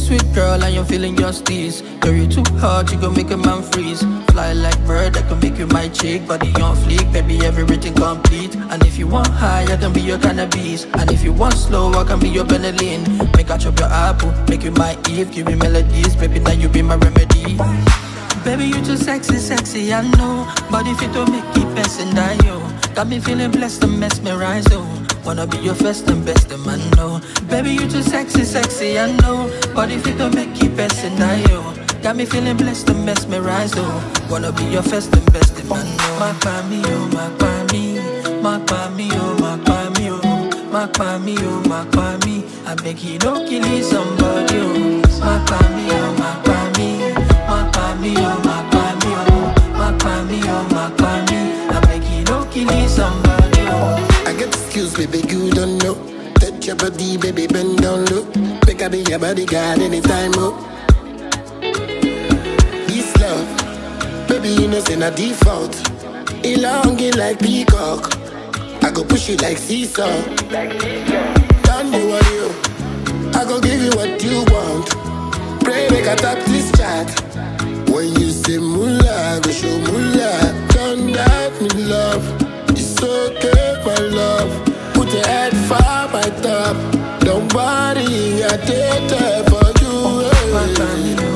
sweet girl and you're feeling justice. Girl, you too hard, you gon' make a man freeze. Fly like bird, I can make you my chick. Body on fleek, baby, everything complete. And if you want high, I can be your cannabis. And if you want slow, I can be your Benylin. Make I chop your apple, make you my Eve. Give me melodies, baby, now you be my remedy. Baby, you too sexy, sexy, I know. Body fit to make it best and die, yo. Got me feeling blessed and mesmerized, oh. Wanna be your first and best, and man, no. Baby, you too sexy, sexy, I know. Body fit to make it best and die, yo. Got me feeling blessed and mesmerized, oh. Wanna be your first and best, and man, no. My me, oh, my me. My me, oh, my me, oh. My me, oh, my me. I beg you, don't kill somebody, oh. My me, oh, my me. My me, oh, my me, oh. My me, oh, my me. I beg you, don't kill somebody, oh. I get skills, baby, you don't know. Touch your body, baby, bend down low. Pick up your bodyguard anytime, oh. This love, baby, you know, say not default. Elongate like peacock. I go push it like seesaw. Don't do what you. I go give you what you want. Pray make I tap this chat. When you say moolah, I go show moolah. Don't doubt me, love. It's okay, my love. Put your head far my top. Don't worry, I take time for you. My